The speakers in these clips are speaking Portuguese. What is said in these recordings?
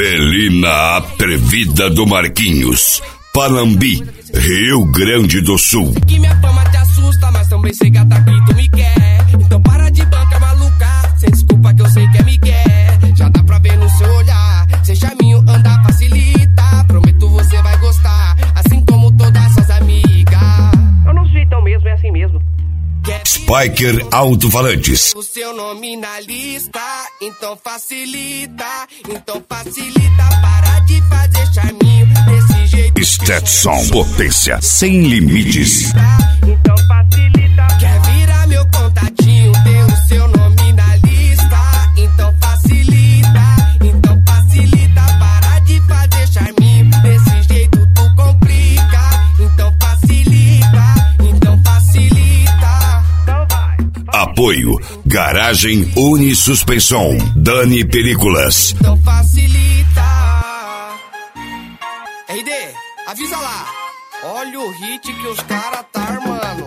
Felina atrevida do Marquinhos, Panambi, Rio Grande do Sul. Que minha fama te assusta, mas também sei gata que tu me quer. Então para de banca maluca, sem desculpa que eu sei que é migué. Já dá pra ver no seu olhar, sem charminho andar facilita. Prometo você vai gostar, assim como todas suas amigas. Eu não sou então mesmo, é assim mesmo. Spiker Alto-Falantes. O seu nome na lista, então facilita. Então facilita, para de fazer charminho desse jeito. Stetson, potência sem limites. Então facilita. Quer virar meu contatinho, ter o seu nome na lista. Então facilita. Então facilita, para de fazer charminho desse jeito tu complica. Então facilita. Então facilita. Apoio Garagem Unisuspensão, Dani Películas. Então facilita. RD, avisa lá. Olha o hit que os caras tá armando.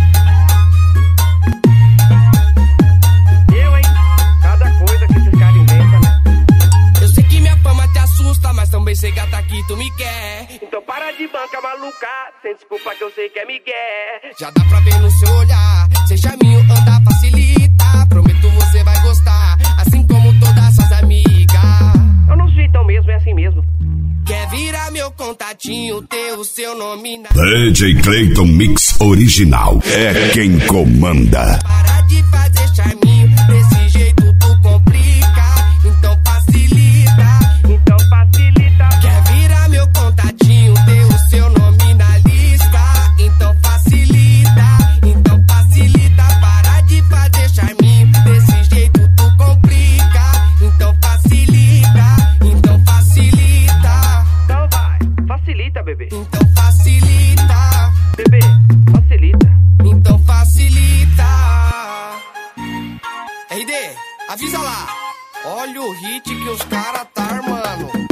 Eu, hein? Cada coisa que esses caras inventam, né? Eu sei que minha fama te assusta, mas também sei gata que tu me quer. Então para de banca maluca, sem desculpa que eu sei que é migué. Já dá pra ver no seu olhar, sem charminho andar facilita. Prometo você vai gostar, assim como todas suas amigas. Eu não sou então mesmo, é assim mesmo. Quer virar meu contatinho, ter o seu nome na... DJ Clayton Mix Original é quem comanda. Para de fazer charminho, desse jeito tu complica. Então facilita, então facilita. Quer virar meu contatinho, ter o seu nome na lista. Então facilita, então facilita. Para de fazer charminho, desse jeito tu complica. Então facilita, então facilita. Então vai, facilita, bebê. Então facilita, bebê, facilita. Então facilita. RD, avisa lá. Olha o hit que os caras tá armando.